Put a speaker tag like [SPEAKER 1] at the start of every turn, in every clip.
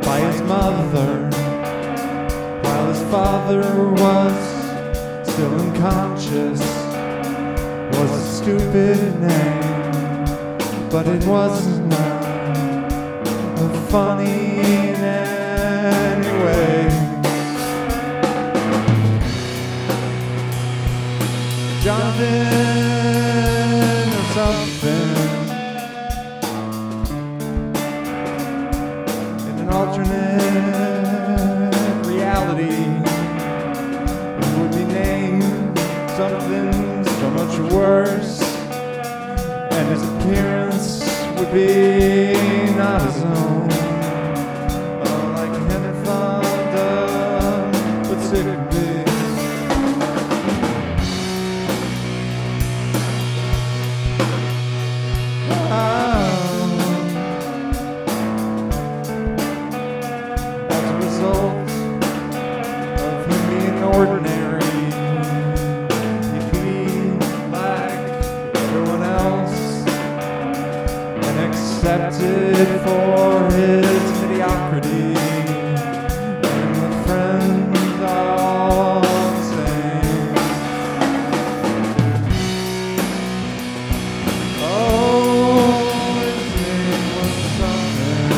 [SPEAKER 1] by his mother, while his father was still unconscious. Was a stupid name, but it wasn't funny in any way. Jonathan or something, in an alternate reality, it would be named something so much worse, and his appearance would be not his own. Like Henry Fonda, but sick and big. As a result of him being ordinary, he'd be like everyone else and accepted for his mediocrity, and with friends all the same. Oh, his name was something.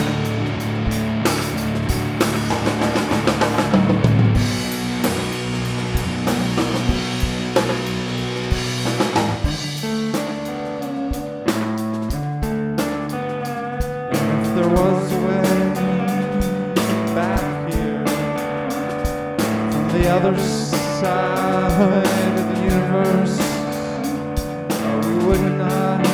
[SPEAKER 1] And if there was a way back here from the other side of the universe, we would not